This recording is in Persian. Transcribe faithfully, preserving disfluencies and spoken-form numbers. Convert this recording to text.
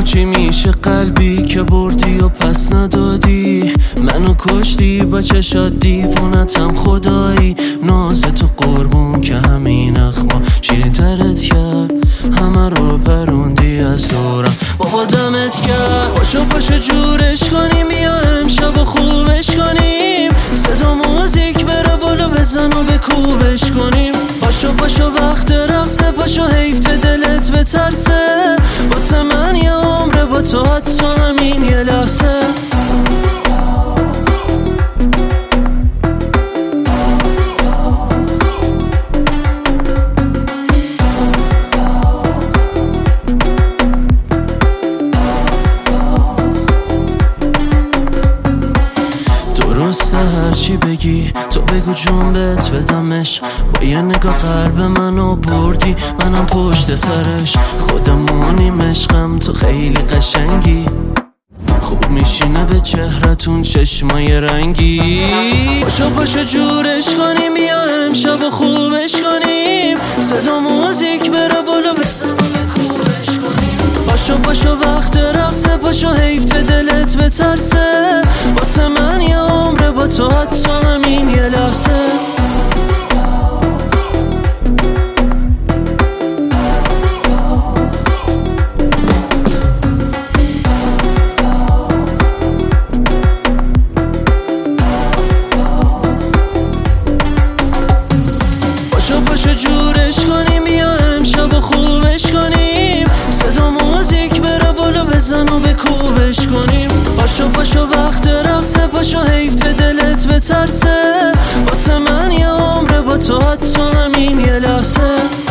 چی میشه قلبی که بردی و پس ندادی؟ منو کشتی با چشات دیوونتم خدایی. ناز تو قربون که همین اخما شیرین ترت کرد، همه رو پروندی از دورم. بابا دمت کرد. پاشو پاشو جورش کنیم یا امشب و خوبش کنیم. صدا موزیک بره بالا بزن و بکوبش کنیم. پاشو پاشو وقت رقصه، پاشو حیف دلت بترسه. واسه من یه عمره با تو، حتی همین یه لحظه. درسته هرچی بگی تو بگو جون بهت بدمش. با یه نگاه قلب منو بردی، منم پشت سرش. خودمونیم عشقم، تو خیلی قشنگی. خوب میشینه به چهرتون چشمای رنگی. پاشو پاشو جورش کنیم یا امشب و خوبش کنیم. صدا موزیک بره بالا بزن و بکوبش کنیم. پاشو پاشو وقت رقصه، پاشو حیف دلت بترسه. واسه من یه عمره با تو، حتی همین یه لحظه. پاشو پاشو جورش کنیم یا امشب و خوبش کنیم. صدا موزیک بره بالا بزن و بکوبش کنیم. پاشو پاشو وقت رقصه، پاشو حیف دلت بترسه. واسه من یه عمره با تو، حتی همین یه لحظه.